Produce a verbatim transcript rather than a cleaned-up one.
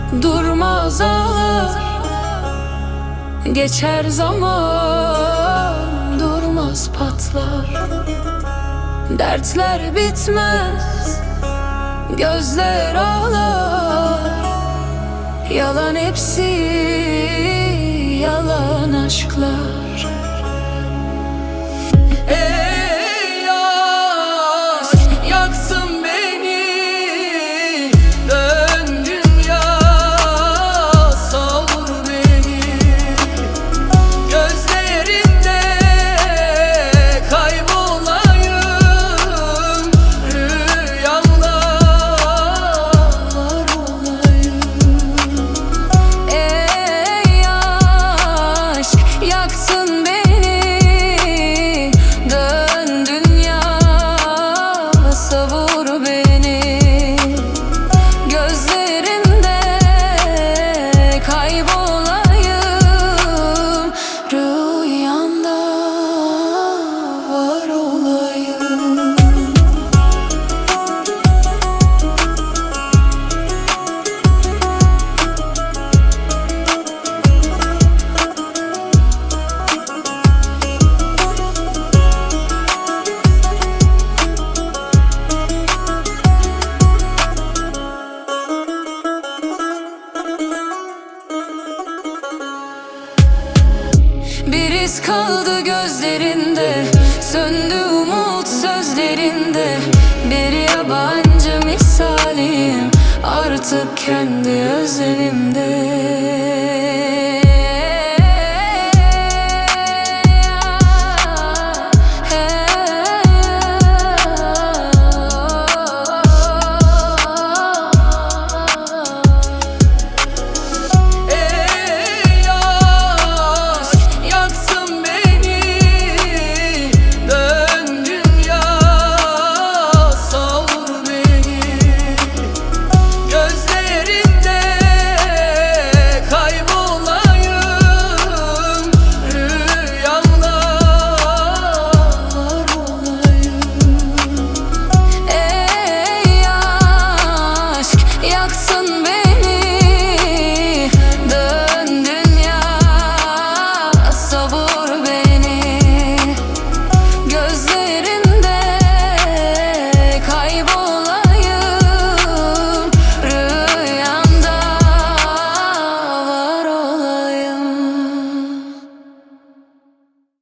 durmaz ağlar. Geçer zaman, durmaz patlar. Dertler bitmez, gözler ağlar. Yalan hepsi, yalan aşklar. Ey aşk, yaksın beni, dön dünya, savur beni. Gözlerinde kaybolayım, rüyamda var olayım. Ey aşk, yaksın beni, dön dünya, savur beni. Gözlerimde kaybolayım, rüyanda var olayım. Bir iz kaldı gözlerinde, söndü umut sözlerinde. Bir yabancı misalim, artık kendi özlemimde.